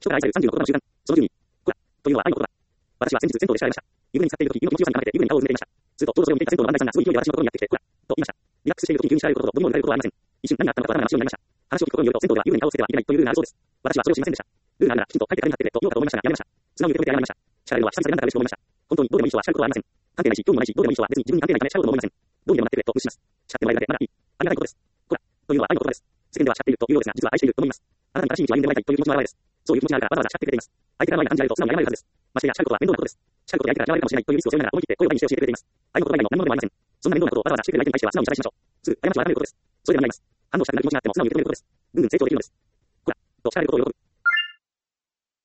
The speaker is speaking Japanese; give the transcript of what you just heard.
人から愛される30の言葉の習慣。その10に、こら、というのは愛の言葉。私は先日銭湯で叱られました。湯船に浸っている時、湯の気持ちを感じて湯船に顔を埋めていました。すると、ちょうどそれを見ていた銭湯の案内さんがすごい勢いで私のところにやってきて、こら、と言いました。リラックスしている時に急に叱られることと、ボリボリされることはありません。一瞬何があったのか頭が真っ白になりました。話を聞くことによると、銭湯では湯船に顔をつけてはいけないというルールがあるそうです。私はそれを知りませんでした。ルールがあるならきちんと書いて壁に貼ってくれと言おうかと思いましたが、やめました。素直に受け止めて謝りました。叱られるのは久々でなんだか嬉しく思いました。本当にどうでもいい人は叱ることはありません。関係ないし、興味もないし、どうでもいい人は別に自分に関係ないため叱ることも思いません。どうにでもなってくれと無視します。叱ってもらえるだけまだいい。ありがたいことです。こら、というのは愛の言葉です。世間では叱っているというようですが、実は愛していると思います。あなたに正しい道を歩んでもらいたいという気持ちの表れです。そういう気持ちがあるからわざわざ叱ってくれています。相手からの愛が感じられると素直に謝れるはずです。ましてや叱ることは面倒なことです。叱ることで相手から嫌われるかもしれないというリスクを背負いながら思い切って声を大にして教えてくれています。愛の言葉以外の何者でもありません。そんな面倒なことをわざわざしてくれる相手に対しては素直に謝罪しましょう。すぐ謝りましょう。改めることです。それではなります。反応したくなる気持ちがあっても素直に受け止めることです。ぐんぐん成長できるのです。こら、と叱られることを喜ぶ。